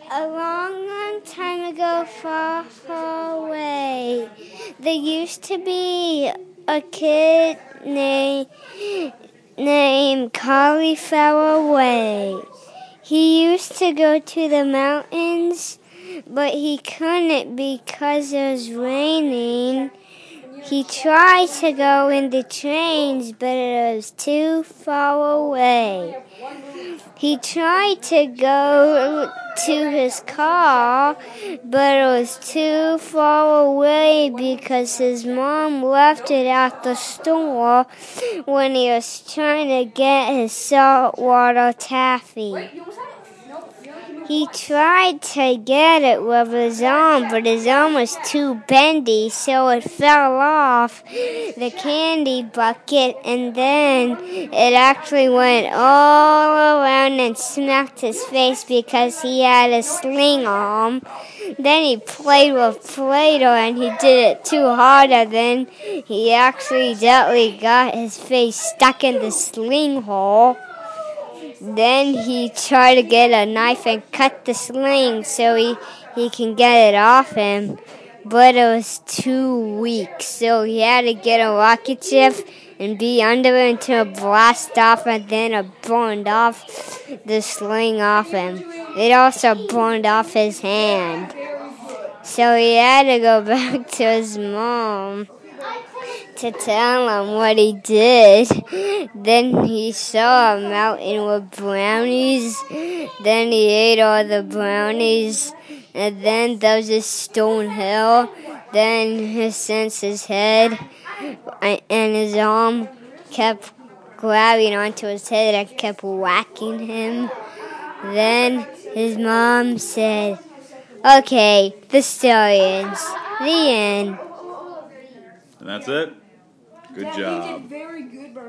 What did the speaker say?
A long, long time ago, far, far away, there used to be a kid named Cauliflower Way. He used to go to the mountains, but he couldn't because it was raining. He tried to go in the trains, but it was too far away. He tried to go to his car, but it was too far away because his mom left it at the store when he was trying to get his saltwater taffy. He tried to get it with his arm, but his arm was too bendy, so it fell off the candy bucket, and then it actually went all around and smacked his face because he had a sling arm. Then he played with Play-Doh, and he did it too hard, and then he accidentally got his face stuck in the sling hole. Then he tried to get a knife and cut the sling so he can get it off him. But it was too weak, so he had to get a rocket ship and be under it until it blasted off, and then it burned off the sling off him. It also burned off his hand. So he had to go back to his mom to tell him what he did. Then he saw a mountain with brownies. Then he ate all the brownies. And then there was a stone hill. Then since his head and his arm kept grabbing onto his head and kept whacking him. Then his mom said, "Okay, the story ends. The end." And that's it? Good job.